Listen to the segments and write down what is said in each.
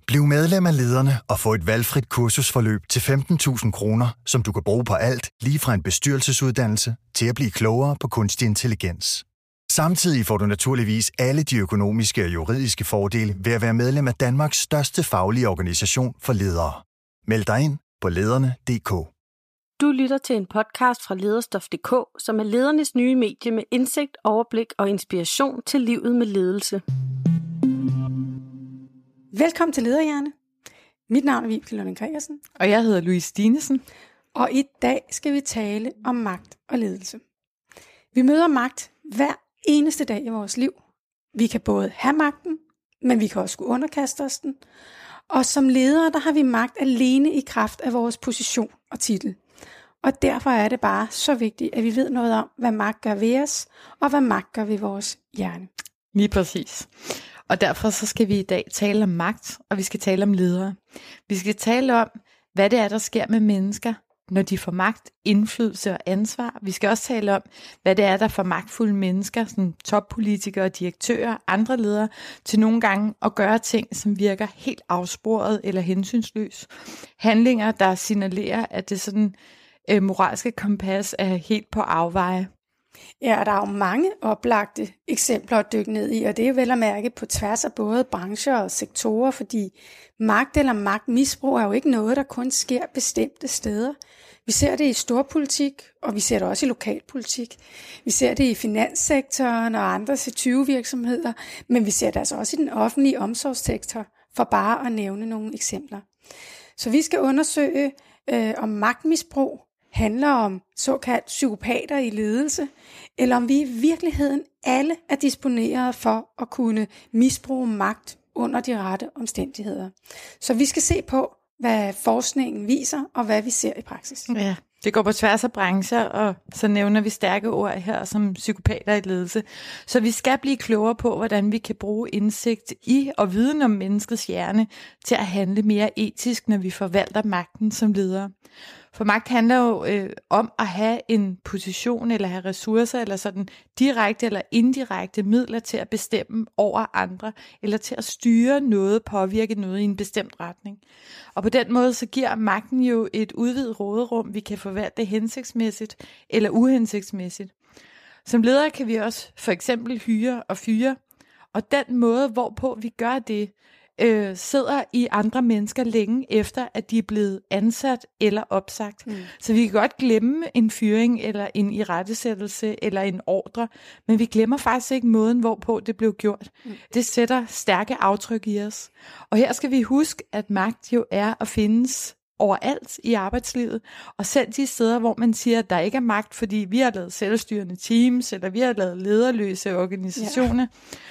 Bliv medlem af Lederne og få et valgfrit kursusforløb til 15.000 kroner, som du kan bruge på alt, lige fra en bestyrelsesuddannelse til at blive klogere på kunstig intelligens. Samtidig får du naturligvis alle de økonomiske og juridiske fordele ved at være medlem af Danmarks største faglige organisation for ledere. Meld dig ind på lederne.dk. Du lytter til en podcast fra Lederstof.dk, som er ledernes nye medie med indsigt, overblik og inspiration til livet med ledelse. Velkommen til Lederhjerne. Mit navn er Vibeke Lunding Gregersen. Og jeg hedder Louise Stinesen. Og i dag skal vi tale om magt og ledelse. Vi møder magt hver eneste dag i vores liv. Vi kan både have magten, men vi kan også skulle underkaste os den. Og som ledere, der har vi magt alene i kraft af vores position og titel. Og derfor er det bare så vigtigt, at vi ved noget om, hvad magt gør ved os, og hvad magt gør ved vores hjerne. Lige præcis. Og derfor så skal vi i dag tale om magt, og vi skal tale om ledere. Vi skal tale om, hvad det er, der sker med mennesker, når de får magt, indflydelse og ansvar. Vi skal også tale om, hvad det er, der får magtfulde mennesker, som toppolitikere, direktører, andre ledere, til nogle gange at gøre ting, som virker helt afsporet eller hensynsløs. Handlinger, der signalerer, at det sådan moralske kompas er helt på afveje. Ja, der er jo mange oplagte eksempler at dykke ned i, og det er vel at mærke på tværs af både brancher og sektorer, fordi magt eller magtmisbrug er jo ikke noget, der kun sker bestemte steder. Vi ser det i storpolitik, og vi ser det også i lokalpolitik. Vi ser det i finanssektoren og andre C20-virksomheder, men vi ser det altså også i den offentlige omsorgssektor, for bare at nævne nogle eksempler. Så vi skal undersøge, om magtmisbrug handler om såkaldt psykopater i ledelse, eller om vi i virkeligheden alle er disponeret for at kunne misbruge magt under de rette omstændigheder. Så vi skal se på, hvad forskningen viser, og hvad vi ser i praksis. Ja, det går på tværs af brancher, og så nævner vi stærke ord her som psykopater i ledelse. Så vi skal blive klogere på, hvordan vi kan bruge indsigt i og viden om menneskets hjerne til at handle mere etisk, når vi forvalter magten som ledere. For magt handler jo om at have en position eller have ressourcer eller sådan direkte eller indirekte midler til at bestemme over andre eller til at styre noget, påvirke noget i en bestemt retning. Og på den måde så giver magten jo et udvidet råderum, vi kan forvalte hensigtsmæssigt eller uhensigtsmæssigt. Som ledere kan vi også for eksempel hyre og fyre, og den måde, hvorpå vi gør det, sidder i andre mennesker længe efter, at de er blevet ansat eller opsagt. Så vi kan godt glemme en fyring eller en irettesættelse eller en ordre, men vi glemmer faktisk ikke måden, hvorpå det blev gjort. Det sætter stærke aftryk i os. Og her skal vi huske, at magt jo er at findes overalt i arbejdslivet, og selv de steder, hvor man siger, at der ikke er magt, fordi vi har lavet selvstyrende teams, eller vi har lavet lederløse organisationer,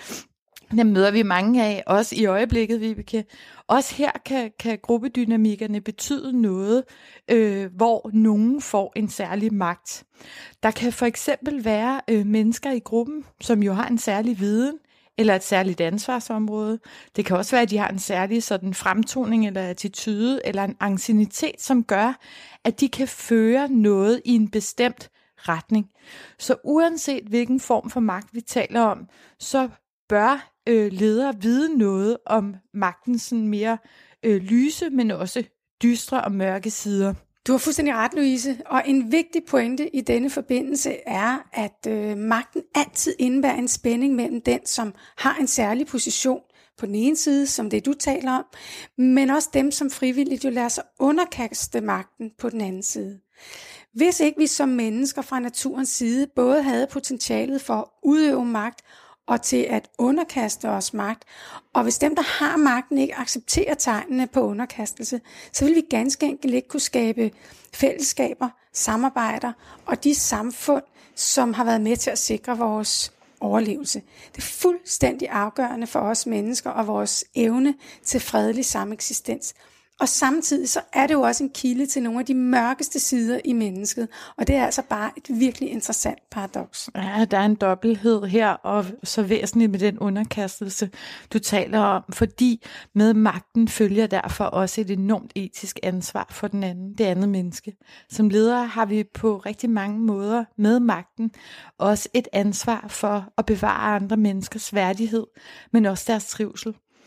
dem møder vi mange af, også i øjeblikket, Vibeke. Også her kan gruppedynamikkerne betyde noget, hvor nogen får en særlig magt. Der kan for eksempel være mennesker i gruppen, som jo har en særlig viden, eller et særligt ansvarsområde. Det kan også være, at de har en særlig sådan fremtoning eller attitude, eller en anciennitet, som gør, at de kan føre noget i en bestemt retning. Så uanset hvilken form for magt vi taler om, så bør ledere vide noget om magtens sådan mere lyse, men også dystre og mørke sider. Du har fuldstændig ret, Louise, og en vigtig pointe i denne forbindelse er, at magten altid indebærer en spænding mellem den, som har en særlig position på den ene side, som det du taler om, men også dem, som frivilligt jo lader sig underkaste magten på den anden side. Hvis ikke vi som mennesker fra naturens side både havde potentialet for at udøve magt og til at underkaste os magt. Og hvis dem, der har magten, ikke accepterer tegnene på underkastelse, så vil vi ganske enkelt ikke kunne skabe fællesskaber, samarbejder og de samfund, som har været med til at sikre vores overlevelse. Det er fuldstændig afgørende for os mennesker og vores evne til fredelig sameksistens. Og samtidig så er det jo også en kilde til nogle af de mørkeste sider i mennesket. Og det er altså bare et virkelig interessant paradoks. Ja, der er en dobbelthed her, og så væsentligt med den underkastelse, du taler om. Fordi med magten følger derfor også et enormt etisk ansvar for det andet menneske. Som ledere har vi på rigtig mange måder med magten også et ansvar for at bevare andre menneskers værdighed, men også deres trivsel.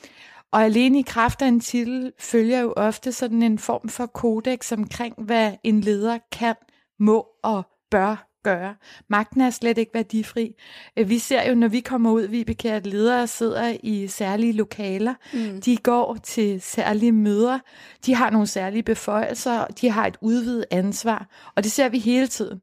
Og alene i kraft af en titel følger jo ofte sådan en form for kodex omkring, hvad en leder kan, må og bør gøre. Magten er slet ikke værdifri. Vi ser jo, når vi kommer ud, Vibeke, at ledere sidder i særlige lokaler. De går til særlige møder. De har nogle særlige beføjelser. De har et udvidet ansvar. Og det ser vi hele tiden.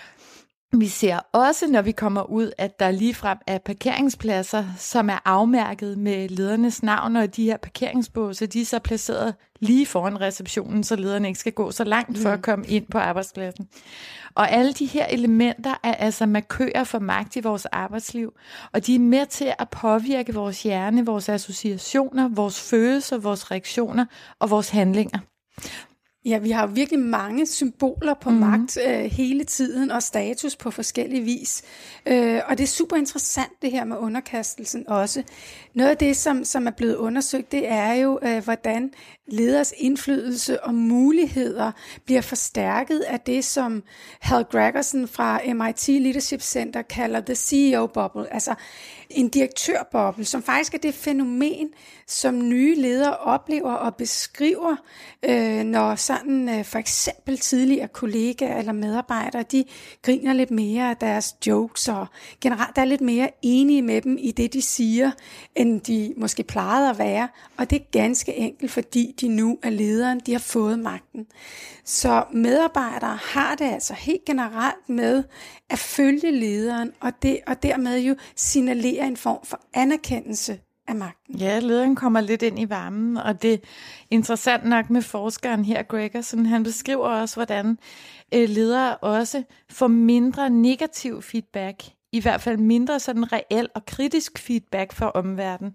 Vi ser også, når vi kommer ud, at der ligefrem er parkeringspladser, som er afmærket med ledernes navn, og de her parkeringsbåse, de er så placeret lige foran receptionen, så lederne ikke skal gå så langt for at komme ind på arbejdspladsen. Og alle de her elementer er altså markører for magt i vores arbejdsliv, og de er med til at påvirke vores hjerne, vores associationer, vores følelser, vores reaktioner og vores handlinger. Ja, vi har virkelig mange symboler på magt hele tiden, og status på forskellige vis. Og det er super interessant, det her med underkastelsen også. Noget af det, som er blevet undersøgt, det er jo, hvordan leders indflydelse og muligheder bliver forstærket af det, som Hal Gregersen fra MIT Leadership Center kalder the CEO bubble, altså en direktørboble, som faktisk er det fænomen, som nye ledere oplever og beskriver, når sådan for eksempel tidligere kollegaer eller medarbejdere, de griner lidt mere af deres jokes, og generelt er lidt mere enige med dem i det, de siger, end de måske plejede at være. Og det er ganske enkelt, fordi de nu er lederen, de har fået magten. Så medarbejdere har det altså helt generelt med at følge lederen, og dermed jo signalere en form for anerkendelse af magten. Ja, lederen kommer lidt ind i varmen, og det er interessant nok med forskeren her, Gregersen. Han beskriver også, hvordan ledere også får mindre negativ feedback, i hvert fald mindre sådan reel og kritisk feedback fra omverdenen.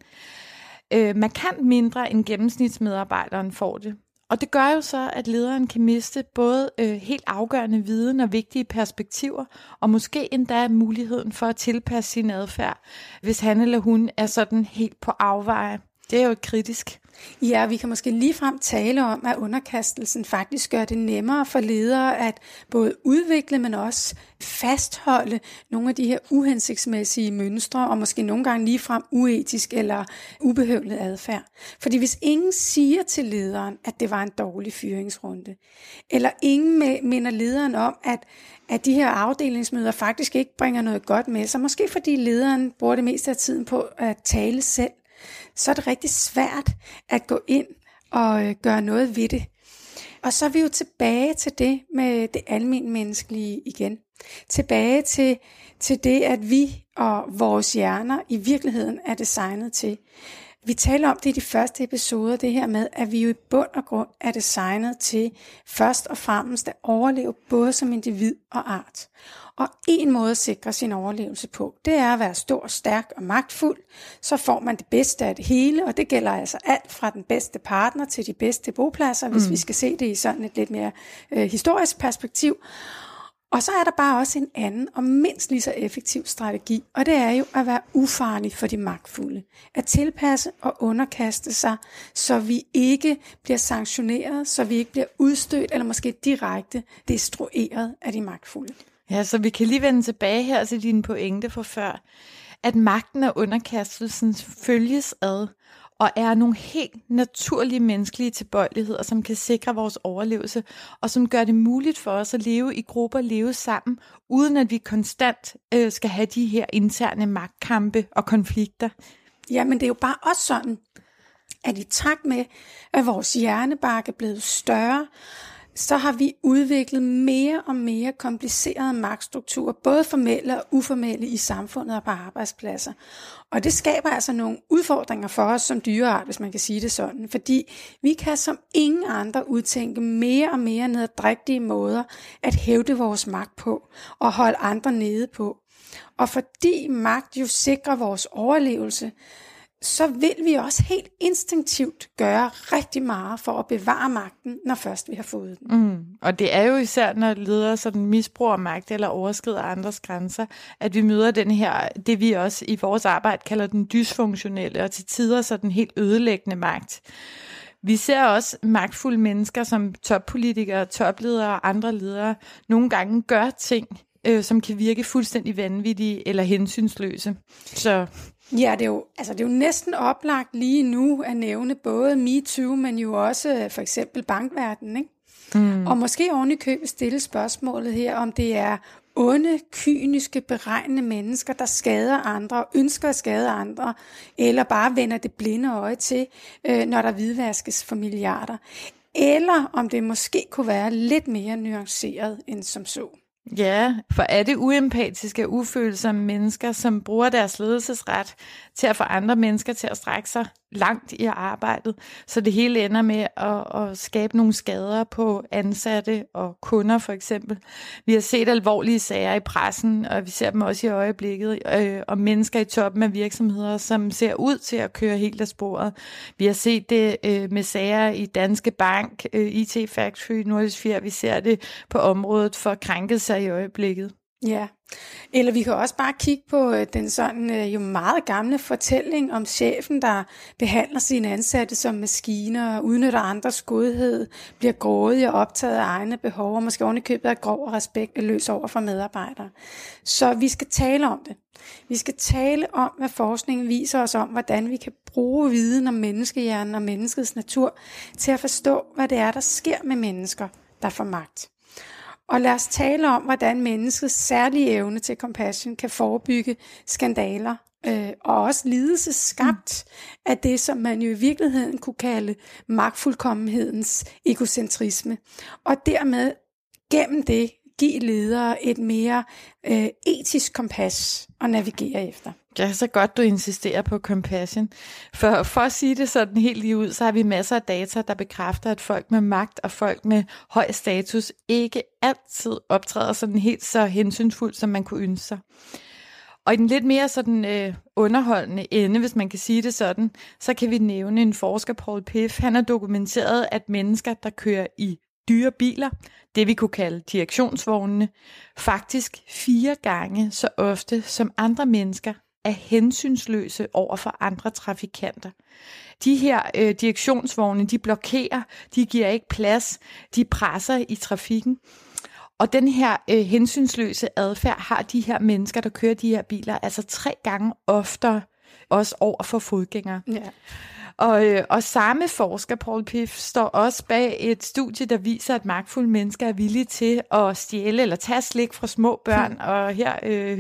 Markant mindre end gennemsnitsmedarbejderen får det. Og det gør jo så, at lederen kan miste både helt afgørende viden og vigtige perspektiver, og måske endda muligheden for at tilpasse sin adfærd, hvis han eller hun er sådan helt på afveje. Det er jo kritisk. Ja, vi kan måske ligefrem tale om, at underkastelsen faktisk gør det nemmere for ledere at både udvikle, men også fastholde nogle af de her uhensigtsmæssige mønstre, og måske nogle gange ligefrem uetisk eller ubehøvlet adfærd. Fordi hvis ingen siger til lederen, at det var en dårlig fyringsrunde, eller ingen minder lederen om, at de her afdelingsmøder faktisk ikke bringer noget godt med sig, måske fordi lederen bruger det meste af tiden på at tale selv, så er det rigtig svært at gå ind og gøre noget ved det. Og så er vi jo tilbage til det med det almenmenneskelige igen. Tilbage til det, at vi og vores hjerner i virkeligheden er designet til. Vi taler om det i de første episoder, det her med, at vi jo i bund og grund er designet til først og fremmest at overleve både som individ og art. Og en måde at sikre sin overlevelse på, det er at være stor, stærk og magtfuld. Så får man det bedste af det hele, og det gælder altså alt fra den bedste partner til de bedste bopladser, hvis vi skal se det i sådan et lidt mere historisk perspektiv. Og så er der bare også en anden og mindst lige så effektiv strategi, og det er jo at være ufarlig for de magtfulde. At tilpasse og underkaste sig, så vi ikke bliver sanktioneret, så vi ikke bliver udstødt eller måske direkte destrueret af de magtfulde. Ja, så vi kan lige vende tilbage her til dine pointe fra før, at magten og underkastelsen følges ad, og er nogle helt naturlige menneskelige tilbøjeligheder, som kan sikre vores overlevelse, og som gør det muligt for os at leve i grupper, leve sammen, uden at vi konstant skal have de her interne magtkampe og konflikter. Ja, men det er jo bare også sådan, at i takt med, at vores hjernebark er blevet større, så har vi udviklet mere og mere komplicerede magtstrukturer, både formelle og uformelle i samfundet og på arbejdspladser. Og det skaber altså nogle udfordringer for os som dyreart, hvis man kan sige det sådan, fordi vi kan som ingen andre udtænke mere og mere nederdrægtige måder at hævde vores magt på og holde andre nede på. Og fordi magt jo sikrer vores overlevelse, så vil vi også helt instinktivt gøre rigtig meget for at bevare magten, når først vi har fået den. Og det er jo især, når ledere sådan misbruger magt eller overskrider andres grænser, at vi møder den her, det vi også i vores arbejde kalder den dysfunktionelle, og til tider så den helt ødelæggende magt. Vi ser også magtfulde mennesker som toppolitikere, topledere og andre ledere nogle gange gør ting, som kan virke fuldstændig vanvittige eller hensynsløse. Så Ja, det er jo næsten oplagt lige nu at nævne både MeToo, men jo også for eksempel bankverdenen, ikke? Og måske oven i købet stille spørgsmålet her, om det er onde, kyniske, beregnende mennesker, der skader andre, ønsker at skade andre, eller bare vender det blinde øje til, når der hvidvaskes for milliarder. Eller om det måske kunne være lidt mere nuanceret end som så. Ja, for er det uempatiske, ufølsomme mennesker, som bruger deres ledelsesret til at få andre mennesker til at strække sig langt i arbejdet, så det hele ender med at skabe nogle skader på ansatte og kunder for eksempel. Vi har set alvorlige sager i pressen, og vi ser dem også i øjeblikket, om mennesker i toppen af virksomheder, som ser ud til at køre helt af sporet. Vi har set det med sager i Danske Bank, IT Factory, Nordisk Fjer. Vi ser det på området for krænkelser i øjeblikket. Ja, eller vi kan også bare kigge på den sådan jo meget gamle fortælling om chefen, der behandler sine ansatte som maskiner, udnytter andres godhed, bliver grådig og optaget af egne behov, og måske ovenikøbet er grov og respektløs over for medarbejdere. Så vi skal tale om det. Vi skal tale om, hvad forskningen viser os om, hvordan vi kan bruge viden om menneskehjernen og menneskets natur til at forstå, hvad det er, der sker med mennesker, der får magt. Og lad os tale om, hvordan menneskets særlige evne til compassion kan forebygge skandaler og også lidelse skabt af det, som man jo i virkeligheden kunne kalde magtfuldkommenhedens egocentrisme. Og dermed gennem det give ledere et mere etisk kompas at navigere efter. Ja, så godt du insisterer på compassion. For at sige det sådan helt lige ud, så har vi masser af data, der bekræfter, at folk med magt og folk med høj status ikke altid optræder sådan helt så hensynsfuldt, som man kunne ønske sig. Og i den lidt mere sådan underholdende ende, hvis man kan sige det sådan, så kan vi nævne en forsker, Paul Piff. Han har dokumenteret, at mennesker, der kører i dyre biler, det vi kunne kalde direktionsvognene, faktisk 4 gange så ofte som andre mennesker er hensynsløse over for andre trafikanter. De her direktionsvogne, de blokerer, de giver ikke plads, de presser i trafikken. Og den her hensynsløse adfærd har de her mennesker, der kører de her biler, altså 3 gange oftere også over for fodgængere. Ja. Og samme forsker, Paul Piff, står også bag et studie, der viser, at magtfulde mennesker er villige til at stjæle eller tage slik fra små børn. Og her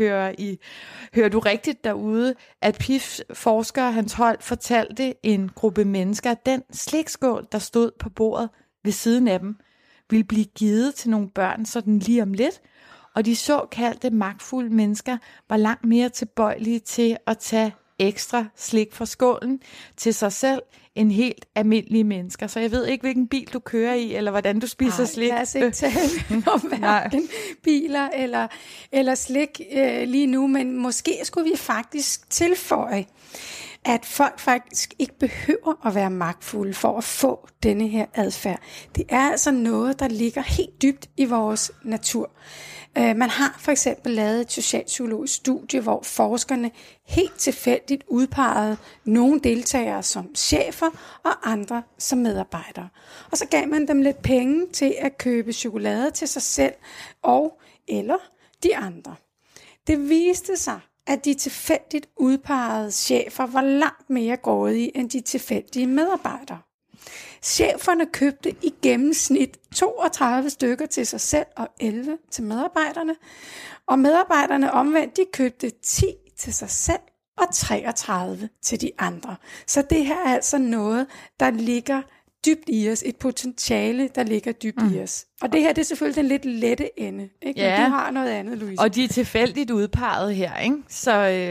hører du rigtigt derude, at Piff forsker og hans hold fortalte en gruppe mennesker, at den slikskål, der stod på bordet ved siden af dem, ville blive givet til nogle børn sådan lige om lidt. Og de såkaldte magtfulde mennesker var langt mere tilbøjelige til at tage ekstra slik fra skålen til sig selv end helt almindelige mennesker. Så jeg ved ikke, hvilken bil du kører i, eller hvordan du spiser slik. Lad os ikke tale om hverken biler eller slik lige nu, men måske skulle vi faktisk tilføje, at folk faktisk ikke behøver at være magtfulde for at få denne her adfærd. Det er altså noget, der ligger helt dybt i vores natur. Man har for eksempel lavet et socialpsykologisk studie, hvor forskerne helt tilfældigt udpegede nogle deltagere som chefer og andre som medarbejdere. Og så gav man dem lidt penge til at købe chokolade til sig selv og eller de andre. Det viste sig, at de tilfældigt udpegede chefer var langt mere grådige end de tilfældige medarbejdere. Cheferne købte i gennemsnit 32 stykker til sig selv og 11 til medarbejderne. Og medarbejderne omvendt, de købte 10 til sig selv og 33 til de andre. Så det her er altså noget, der ligger dybt i os. Et potentiale, der ligger dybt i os. Og det her, det er selvfølgelig den lidt lette ende. Ikke? Ja. Men du har noget andet, Louise. Og de er tilfældigt udpeget her, ikke? Så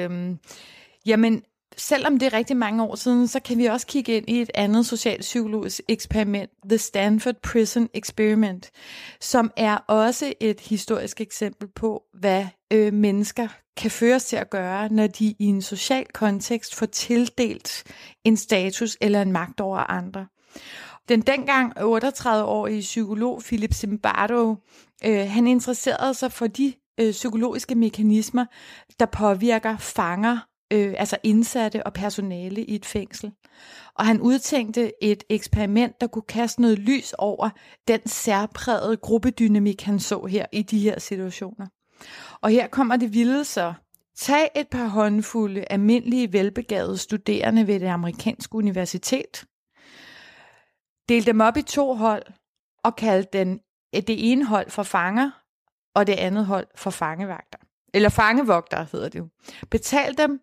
jamen, selvom det er rigtig mange år siden, så kan vi også kigge ind i et andet socialpsykologisk eksperiment, The Stanford Prison Experiment, som er også et historisk eksempel på, hvad mennesker kan føres til at gøre, når de i en social kontekst får tildelt en status eller en magt over andre. Den dengang 38-årige psykolog Philip Zimbardo, han interesserede sig for de psykologiske mekanismer, der påvirker fanger, altså indsatte og personale i et fængsel. Og han udtænkte et eksperiment, der kunne kaste noget lys over den særprægede gruppedynamik, han så her i de her situationer. Og her kommer det vilde så. Tag et par håndfulde almindelige velbegavede studerende ved det amerikanske universitet. Del dem op i 2 hold og kald det ene hold for fanger og det andet hold for fangevagter. Eller fangevogtere hedder det jo. Betal dem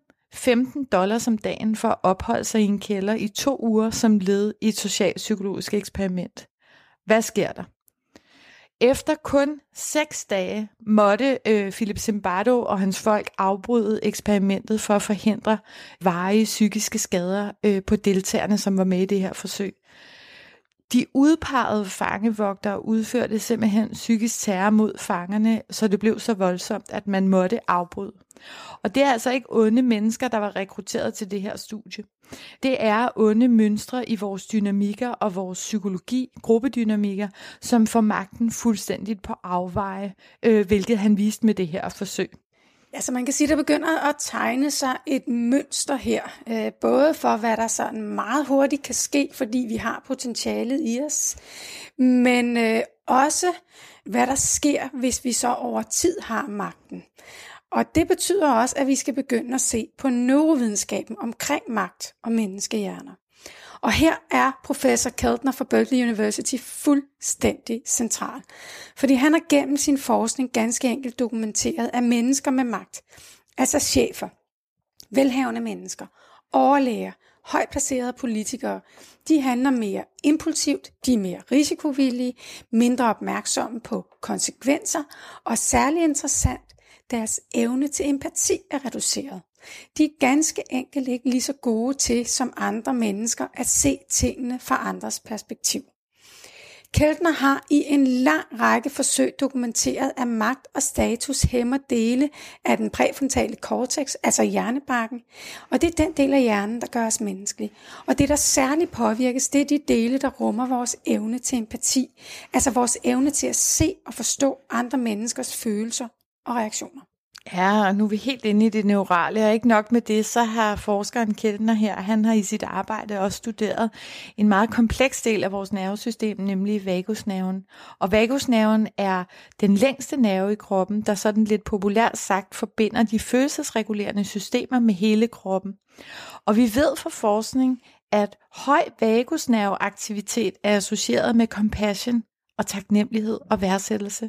$15 om dagen for at opholde sig i en kælder i 2 uger som led i et socialpsykologisk eksperiment. Hvad sker der? Efter kun 6 dage måtte Philip Zimbardo og hans folk afbryde eksperimentet for at forhindre varige psykiske skader på deltagerne, som var med i det her forsøg. De udpegede fangevogtere udførte simpelthen psykisk terror mod fangerne, så det blev så voldsomt, at man måtte afbryde. Og det er altså ikke onde mennesker, der var rekrutteret til det her studie. Det er onde mønstre i vores dynamikker og vores psykologi, gruppedynamikker, som får magten fuldstændigt på afveje, hvilket han viste med det her forsøg. Altså man kan sige, at der begynder at tegne sig et mønster her, både for hvad der sådan meget hurtigt kan ske, fordi vi har potentialet i os, men også hvad der sker, hvis vi så over tid har magten. Og det betyder også, at vi skal begynde at se på neurovidenskaben omkring magt og menneskehjerner. Og her er professor Keltner fra Berkeley University fuldstændig central. Fordi han har gennem sin forskning ganske enkelt dokumenteret, at mennesker med magt, altså chefer, velhavende mennesker, overlæger, højt placerede politikere, de handler mere impulsivt, de er mere risikovillige, mindre opmærksomme på konsekvenser, og særligt interessant, deres evne til empati er reduceret. De er ganske enkelt ikke lige så gode til som andre mennesker at se tingene fra andres perspektiv. Keltner har i en lang række forsøg dokumenteret, at magt og status hæmmer dele af den præfrontale cortex, altså hjernebarken, og det er den del af hjernen, der gør os menneskelige. Og det, der særligt påvirkes, det er de dele, der rummer vores evne til empati, altså vores evne til at se og forstå andre menneskers følelser og reaktioner. Ja, og nu er vi helt inde i det neurale, og ikke nok med det, så har forskeren Keltner her, han har i sit arbejde også studeret en meget kompleks del af vores nervesystem, nemlig vagusnerven. Og vagusnerven er den længste nerve i kroppen, der sådan lidt populært sagt forbinder de følelsesregulerende systemer med hele kroppen. Og vi ved fra forskning, at høj vagusnerveaktivitet er associeret med compassion og taknemmelighed og værdsættelse.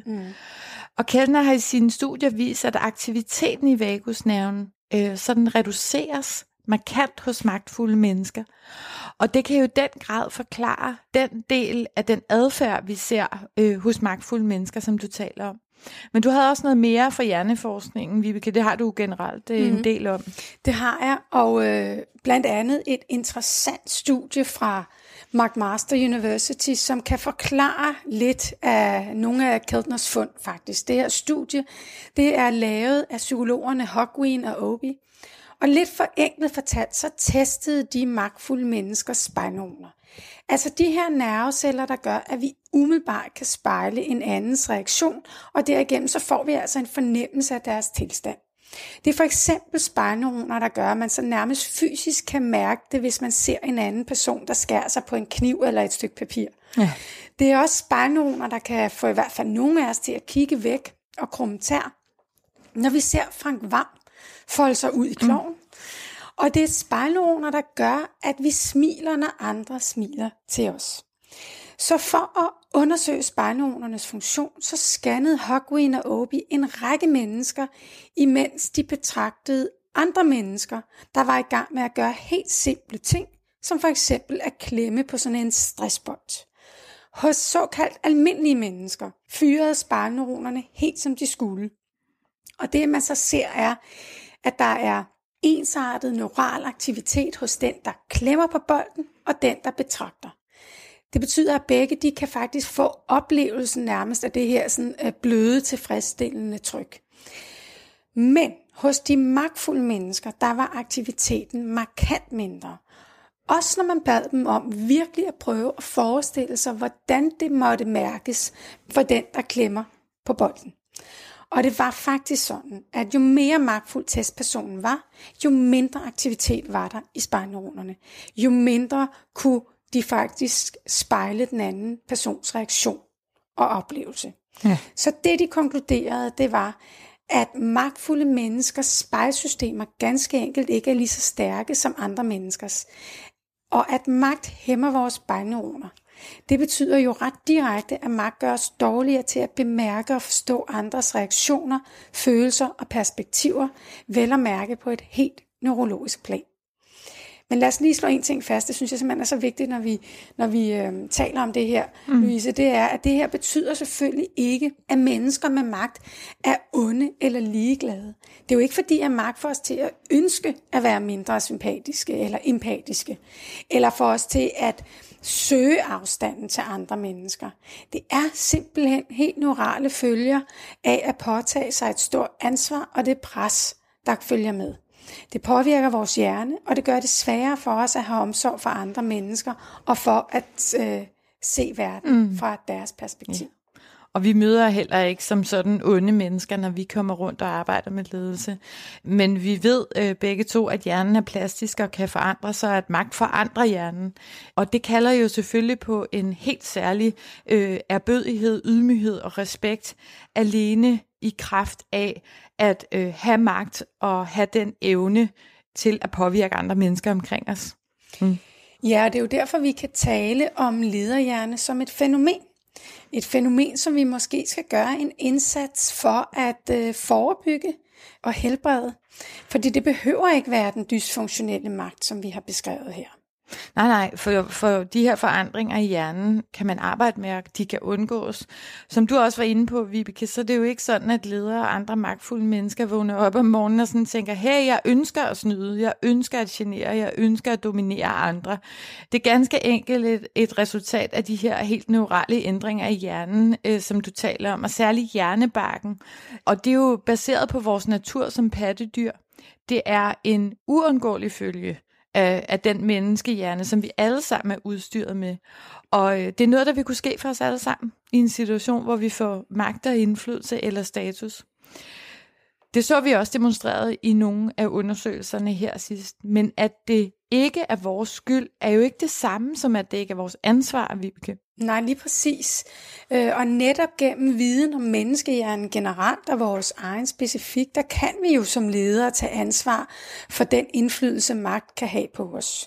Og Keltner har i sine studier vist, at aktiviteten i vagusnerven sådan reduceres markant hos magtfulde mennesker. Og det kan jo i den grad forklare den del af den adfærd, vi ser hos magtfulde mennesker, som du taler om. Men du havde også noget mere fra hjerneforskningen, Vibeke. Det har du generelt en del om. Det har jeg, og blandt andet et interessant studie fra McMaster University, som kan forklare lidt af nogle af Keltners fund faktisk. Det her studie, det er lavet af psykologerne Hogween og Obi. Og lidt forenklet fortalt, så testede de magtfulde menneskers spejlneuroner. Altså de her nerveceller, der gør, at vi umiddelbart kan spejle en andens reaktion, og derigennem så får vi altså en fornemmelse af deres tilstand. Det er for eksempel spejlneuroner, der gør, at man så nærmest fysisk kan mærke det, hvis man ser en anden person, der skærer sig på en kniv eller et stykke papir. Ja. Det er også spejlneuroner, der kan få i hvert fald nogle af os til at kigge væk og krumme tær, når vi ser Frank Hvam folde sig ud i kloven. Og det er spejlneuroner, der gør, at vi smiler, når andre smiler til os. Så for at undersøge spejlneuronernes funktion, så scannede Hogween og Obi en række mennesker, imens de betragtede andre mennesker, der var i gang med at gøre helt simple ting, som for eksempel at klemme på sådan en stressbold. Hos såkaldt almindelige mennesker fyrede spejlneuronerne helt som de skulle. Og det man så ser er, at der er ensartet neural aktivitet hos den, der klemmer på bolden, og den, der betragter. Det betyder, at begge de kan faktisk få oplevelsen nærmest af det her sådan bløde, tilfredsstillende tryk. Men hos de magtfulde mennesker, der var aktiviteten markant mindre. Også når man bad dem om virkelig at prøve at forestille sig, hvordan det måtte mærkes for den, der klemmer på bolden. Og det var faktisk sådan, at jo mere magtfuld testpersonen var, jo mindre aktivitet var der i spejlneuronerne. Jo mindre kunne de faktisk spejle den anden persons reaktion og oplevelse. Ja. Så det de konkluderede, det var, at magtfulde menneskers spejlsystemer ganske enkelt ikke er lige så stærke som andre menneskers, og at magt hæmmer vores spejlneuroner. Det betyder jo ret direkte, at magt gør os dårligere til at bemærke og forstå andres reaktioner, følelser og perspektiver, vel at mærke på et helt neurologisk plan. Men lad os lige slå en ting fast, det synes jeg simpelthen er så vigtigt, når vi taler om det her, Louise, det er, at det her betyder selvfølgelig ikke, at mennesker med magt er onde eller ligeglade. Det er jo ikke fordi, at magt får os til at ønske at være mindre sympatiske eller empatiske, eller får os til at søge afstanden til andre mennesker. Det er simpelthen helt neurale følger af at påtage sig et stort ansvar og det pres, der følger med. Det påvirker vores hjerne, og det gør det sværere for os at have omsorg for andre mennesker, og for at se verden fra deres perspektiv. Ja. Og vi møder heller ikke som sådan onde mennesker, når vi kommer rundt og arbejder med ledelse. Men vi ved begge to, at hjernen er plastisk og kan forandre sig, og at magt forandrer hjernen. Og det kalder jo selvfølgelig på en helt særlig ærbødighed, ydmyghed og respekt, alene i kraft af at have magt og have den evne til at påvirke andre mennesker omkring os. Ja, det er jo derfor, vi kan tale om lederhjerne som et fænomen. Et fænomen, som vi måske skal gøre en indsats for at forebygge og helbrede. Fordi det behøver ikke være den dysfunktionelle magt, som vi har beskrevet her. Nej, for de her forandringer i hjernen kan man arbejde med, og de kan undgås. Som du også var inde på, Vibeke, så det er jo ikke sådan, at ledere og andre magtfulde mennesker vågner op om morgenen og sådan tænker, hey, jeg ønsker at snyde, jeg ønsker at genere, jeg ønsker at dominere andre. Det er ganske enkelt et resultat af de her helt neurale ændringer i hjernen, som du taler om, og særligt hjernebarken. Og det er jo baseret på vores natur som pattedyr. Det er en uundgåelig følge af den menneskehjerne, som vi alle sammen er udstyret med. Og det er noget, der vil kunne ske for os alle sammen, i en situation, hvor vi får magt og indflydelse eller status. Det så vi også demonstreret i nogle af undersøgelserne her sidst. Men at det ikke er vores skyld, er jo ikke det samme som, at det ikke er vores ansvar, Vibeke. Nej, lige præcis. Og netop gennem viden om menneskehjernen generelt og vores egen specifik, der kan vi jo som ledere tage ansvar for den indflydelse, magt kan have på os.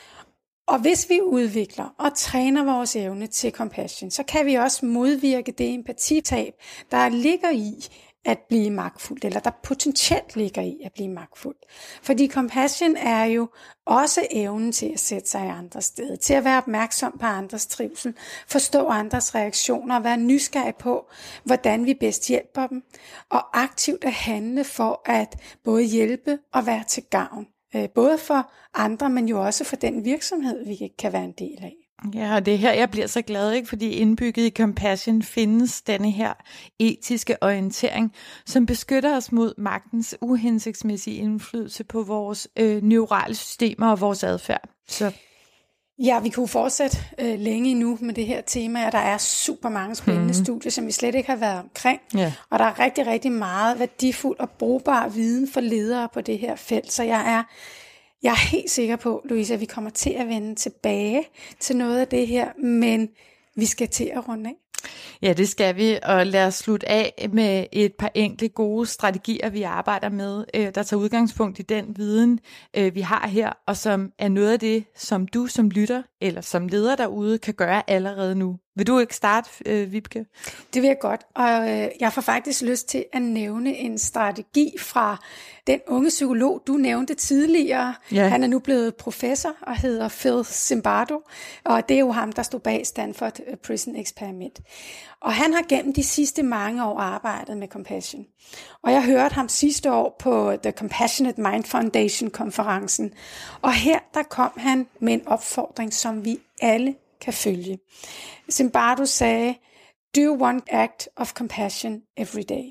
Og hvis vi udvikler og træner vores evne til compassion, så kan vi også modvirke det empatitab, der ligger i at blive magtfuld, eller der potentielt ligger i at blive magtfuld. Fordi compassion er jo også evnen til at sætte sig i andres sted, til at være opmærksom på andres trivsel, forstå andres reaktioner og være nysgerrig på, hvordan vi bedst hjælper dem, og aktivt at handle for at både hjælpe og være til gavn. Både for andre, men jo også for den virksomhed, vi kan være en del af. Ja, og det er her, jeg bliver så glad, ikke? Fordi indbygget i compassion findes denne her etiske orientering, som beskytter os mod magtens uhensigtsmæssige indflydelse på vores neurale systemer og vores adfærd. Så. Ja, vi kunne fortsætte længe endnu med det her tema, og der er super mange spændende studier, som vi slet ikke har været omkring. Ja. Og der er rigtig, rigtig meget værdifuld og brugbar viden for ledere på det her felt, så jeg er helt sikker på, Louise, at vi kommer til at vende tilbage til noget af det her, men vi skal til at runde af. Ja, det skal vi, og lad os slutte af med et par enkle gode strategier, vi arbejder med, der tager udgangspunkt i den viden, vi har her, og som er noget af det, som du som lytter eller som leder derude kan gøre allerede nu. Vil du ikke starte, Vibeke? Det vil jeg godt, og jeg får faktisk lyst til at nævne en strategi fra den unge psykolog, du nævnte tidligere. Ja. Han er nu blevet professor og hedder Phil Zimbardo, og det er jo ham, der stod bag Stanford Prison Experiment. Og han har gennem de sidste mange år arbejdet med compassion. Og jeg hørte ham sidste år på The Compassionate Mind Foundation-konferencen. Og her der kom han med en opfordring, som vi alle kan følge. Zimbardo sagde, do one act of compassion every day.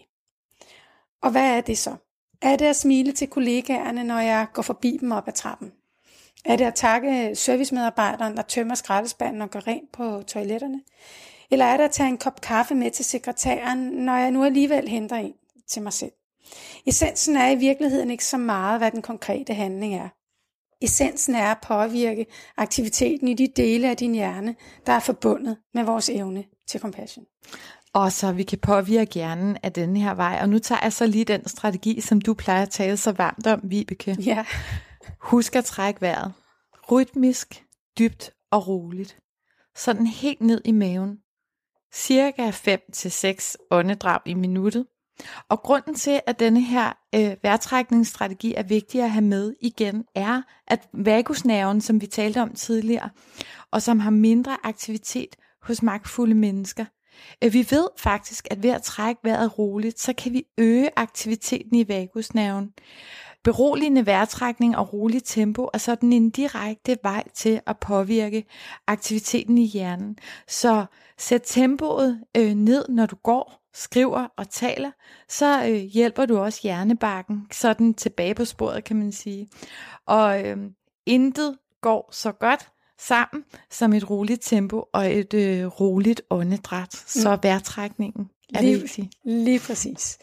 Og hvad er det så? Er det at smile til kollegaerne, når jeg går forbi dem op ad trappen? Er det at takke servicemedarbejderen, der tømmer skraldespanden og gør rent på toiletterne? Eller er det at tage en kop kaffe med til sekretæren, når jeg nu alligevel henter en til mig selv? Essensen er i virkeligheden ikke så meget, hvad den konkrete handling er. Essensen er at påvirke aktiviteten i de dele af din hjerne, der er forbundet med vores evne til compassion. Og så vi kan påvirke hjernen af den her vej. Og nu tager jeg så lige den strategi, som du plejer at tale så varmt om, Vibeke. Ja. Husk at trække vejret. Rytmisk, dybt og roligt. Sådan helt ned i maven. Cirka 5-6 åndedrag i minuttet. Og grunden til, at denne her vejrtrækningsstrategi er vigtig at have med igen, er, at vagusnerven, som vi talte om tidligere, og som har mindre aktivitet hos magtfulde mennesker, vi ved faktisk, at ved at trække vejret roligt, så kan vi øge aktiviteten i vagusnerven. Beroligende vejrtrækning og roligt tempo er sådan en direkte vej til at påvirke aktiviteten i hjernen. Så sæt tempoet ned, når du går, skriver og taler, så hjælper du også hjernebarken sådan tilbage på sporet, kan man sige. Og intet går så godt sammen som et roligt tempo og et roligt åndedræt. Så vejrtrækningen er vigtig. Lige præcis.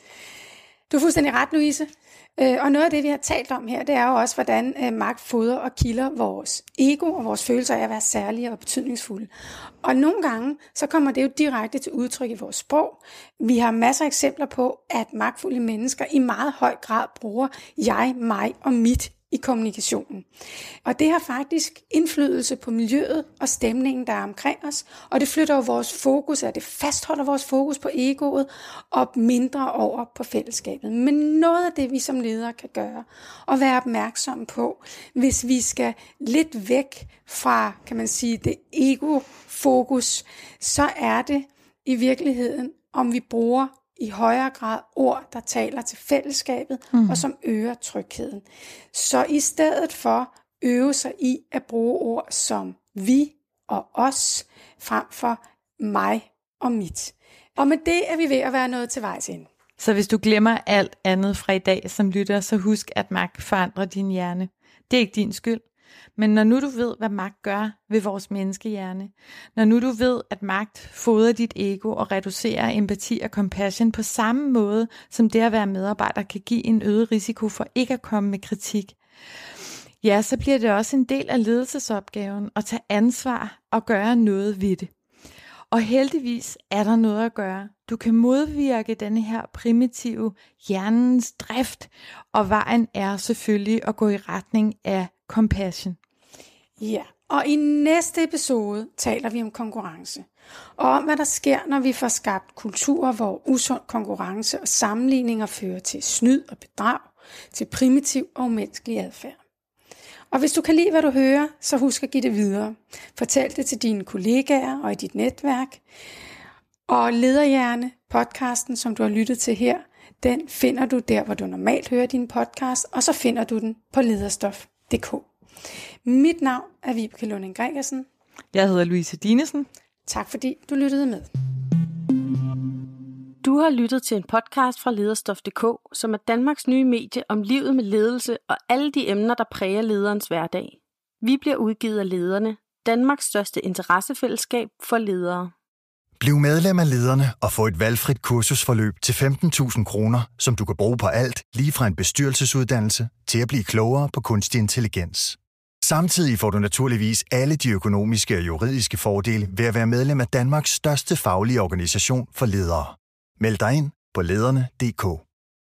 Du er fuldstændig ret, Louise. Og noget af det, vi har talt om her, det er jo også, hvordan magt fodrer og kilder vores ego og vores følelser af at være særlige og betydningsfulde. Og nogle gange, så kommer det jo direkte til udtryk i vores sprog. Vi har masser af eksempler på, at magtfulde mennesker i meget høj grad bruger jeg, mig og mit i kommunikationen. Og det har faktisk indflydelse på miljøet og stemningen, der er omkring os, og det flytter jo vores fokus, og det fastholder vores fokus på egoet og mindre over på fællesskabet. Men noget af det, vi som ledere kan gøre, og være opmærksomme på, hvis vi skal lidt væk fra, kan man sige, det ego-fokus, så er det i virkeligheden, om vi bruger i højere grad ord, der taler til fællesskabet, og som øger trygheden. Så i stedet for øve sig i at bruge ord som vi og os, frem for mig og mit. Og med det er vi ved at være nået til vejs ende. Så hvis du glemmer alt andet fra i dag som lytter, så husk, at magt forandrer din hjerne. Det er ikke din skyld. Men når nu du ved, hvad magt gør ved vores menneskehjerne, når nu du ved, at magt fodrer dit ego og reducerer empati og compassion på samme måde, som det at være medarbejder kan give en øget risiko for ikke at komme med kritik, ja, så bliver det også en del af ledelsesopgaven at tage ansvar og gøre noget ved det. Og heldigvis er der noget at gøre. Du kan modvirke denne her primitive hjernens drift, og vejen er selvfølgelig at gå i retning af compassion. Ja, og i næste episode taler vi om konkurrence, og om hvad der sker, når vi får skabt kulturer, hvor usund konkurrence og sammenligninger fører til snyd og bedrag, til primitiv og umenneskelig adfærd. Og hvis du kan lide, hvad du hører, så husk at give det videre. Fortæl det til dine kollegaer og i dit netværk. Og Lederhjerne, podcasten, som du har lyttet til her, den finder du der, hvor du normalt hører din podcast, og så finder du den på lederstof.dk. Mit navn er Vibeke Lunding Gregersen. Jeg hedder Louise Dinesen. Tak fordi du lyttede med. Du har lyttet til en podcast fra Lederstof.dk, som er Danmarks nye medie om livet med ledelse og alle de emner, der præger lederens hverdag. Vi bliver udgivet af Lederne, Danmarks største interessefællesskab for ledere. Bliv medlem af Lederne og få et valgfrit kursusforløb til 15.000 kroner, som du kan bruge på alt, lige fra en bestyrelsesuddannelse til at blive klogere på kunstig intelligens. Samtidig får du naturligvis alle de økonomiske og juridiske fordele ved at være medlem af Danmarks største faglige organisation for ledere. Meld dig ind på lederne.dk.